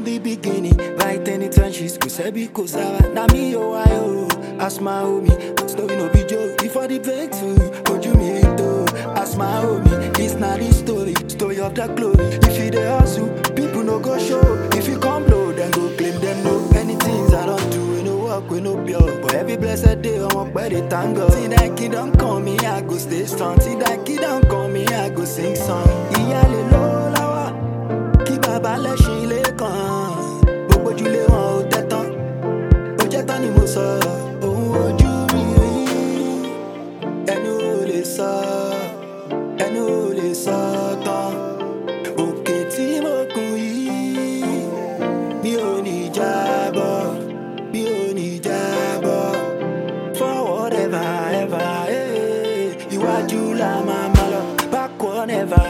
From the beginning, right in the trenches, go sebi go sara. Na me yo ayo, ask my homie. Story no be joke. Before the breakthrough, what you mean to? Ask my homie. It's not the story of the glory. If you dey hustle, people no go show. If you come blow, then go claim them no. Many things I don't do, we no work, we no pure. But every blessed day, I want by the tango. See that kid don't call me, I go stay strong. See that kid don't call me, I go sing song. Iyale lo lawa, ki baba le shile kan. Gbogbo jule wọn ò tẹ́tán, ó jẹ́ tán ni mo sọ. Ohun ojú mi rí, ẹnu ò lè sọ, ẹnu ò lè sọ tán. Òkè tí mo gùn yìí, mi ò ní jábọ́, mi ò ní jábọ́. Forward ever, ever, iwájú la máa máa lọ. Backward never,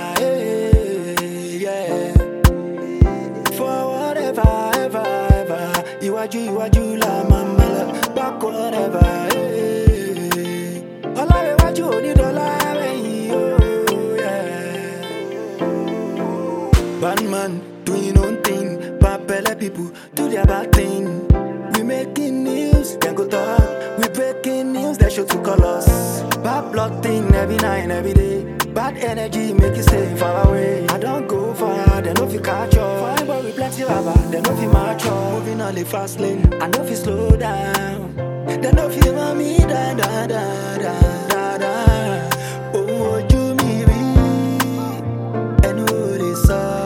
yeah. Forward ever, ever, ever, iwájú la máa máa lọ. Backward never, ọlọ́rẹ̀wájú onídọ́lá rẹ̀yìn, oh yeah. Bad man doing your own thing, bad belle people do their bad thing. We making news, then go talk. We breaking news, they show to call us. Bad blood thing every night, every day. Bad energy make you stay far away. I don't go far, they know if you catch up. Fine boy, we plenty rubber, they know if you march up. Moving on the fast lane, I know if you slow down. They know if you want me, da da da da da da. Oh, you me be, and who they saw.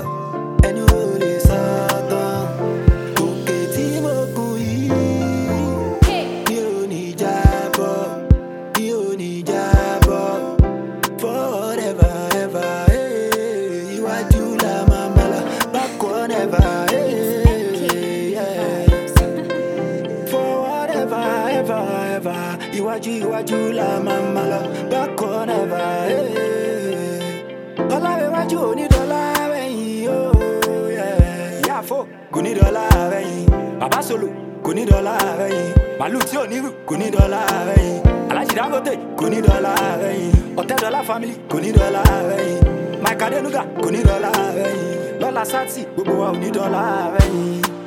Iwájú la máa máa lọ, bákan never, ọlọ́rẹ̀wájú onídọ́lá rẹ̀yìn, oh yeah. Yàfó kò ní dọ́là rẹ̀yìn, bàbá solo kò ní dọ́là rẹ̀yìn, màlúù tí ò ní rù kò ní dọ́là rẹ̀yìn, Alhaji Dangote kò ní dọ́là rẹ̀yìn, Ọ̀tẹ́dọ́lá family kò ní dọ́là rẹ̀yìn, Mike Adenuga kò ní dọ́là rẹ̀yìn, Lọ́lá Sátì gbogbo wa ò ní dọ́là rẹ̀yìn.